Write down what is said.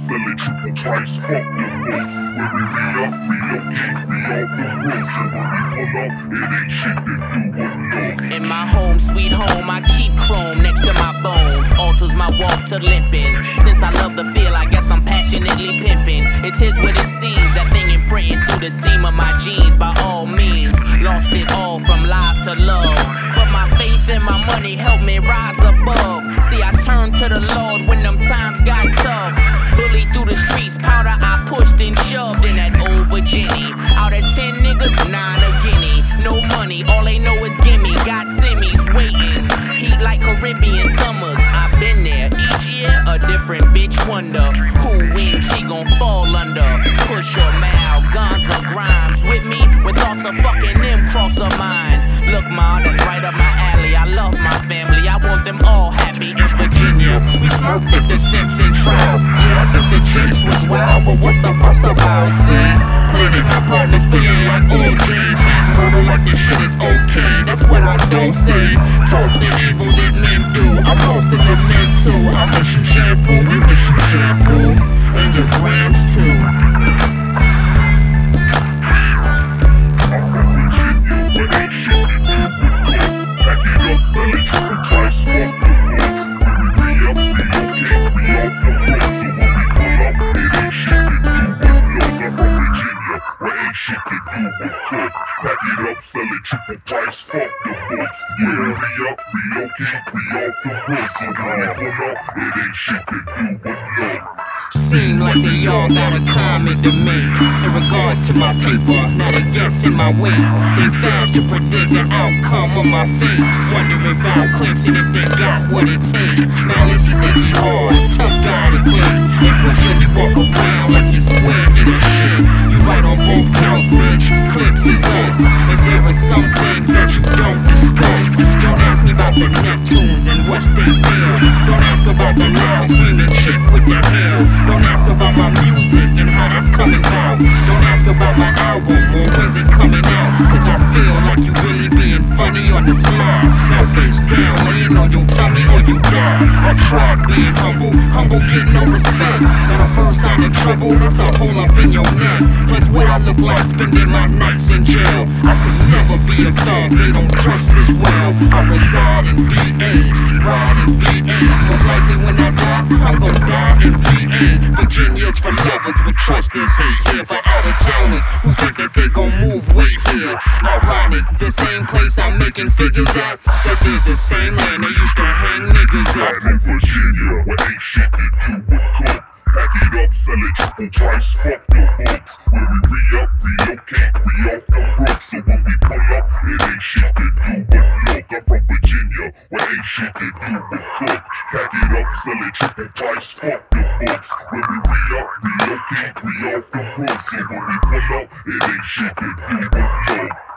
sell it triple price, fuck them books. When we re-up, relocate, we off the books. So when we pull up, it ain't shit to do but look. In my home, sweet home, I keep chrome next to my bones. Alters my walk to limping. Since I love the feel, I guess I'm passionately pimping. It is what it seems, that thing imprinted through the seam of my jeans. By all means, lost it all from life to love. But my faith and my money helped me rise above. See, I turned to the Lord when them times got tough. Bullied through the streets, powder I pushed and shoved in that old Virginia. Out of 10 niggas, 9 a guinea. No money, all they know is gimme. Got semis waiting, heat like Caribbean summers. I've been there, each year a different bitch wonder. Who wins, she gon' fall under. Push or Mal, guns or Grimes. With me, when thoughts of fucking them cross her mind. Look ma, that's right up my alley. I love my family, I want them all happy in Virginia. We smoked at the Simpson trial. Yeah, I guess the chase was wild, but what's the fuss about? See, plenty my partners feeling like OGs. Murder like this shit is okay, that's what I don't say. Talk the evil that men do, I'm lost in the men too. I miss you shampoo, we miss you shampoo, and your grams too. Pack it up, sell it triple price, fuck the books. Yeah, re-up, relocate, we off the books. So when we pull up, it ain't shit to do but look. Seem like they all got a comment to make in regards to my people, now they guessing my weight. They fast to predict the outcome of my fate. Wondering about clips and if they got what it takes. Malice, he think he hard, tough guy to click. And Pusha, he walk around like he swear in his shit. You right on both counts, bitch, Clips is us. And there are some things that you don't discuss. Don't ask me about the Neptunes and what they feel. Don't ask about the loud screaming chick with the hair. Don't ask about my music and how that's coming out. Don't ask about my album or when's it coming out. Cause I feel like you really being funny on the slide. Now face down, laying on your tummy or you die. I tried being humble, humble get no respect. Now the first sign of trouble, that's a hole up in your neck. Plus what I look like spending my nights in jail. I could never be a thug, they don't dress this well. I reside in VA, ride in VA. Most likely when I die, I'm gon' die in VA. Virginians for lovers, but trust is hate here for out-of-towners who think that they gon' move way here. Ironic, the same place I'm making figures at, that is the same land they used to hang niggas at. In Virginia, where ain't shit to do but cook. Pack it up, sell it triple price, fuck the books. When we re-up, relocate, we off the books. So when we pull up, it ain't shit to do but look. I'm from Virginia, where ain't shit to do but cook. Pack it up, sell it triple price, fuck the books. When we re-up, relocate, we off the books. So when we pull up, it ain't shit to do but look.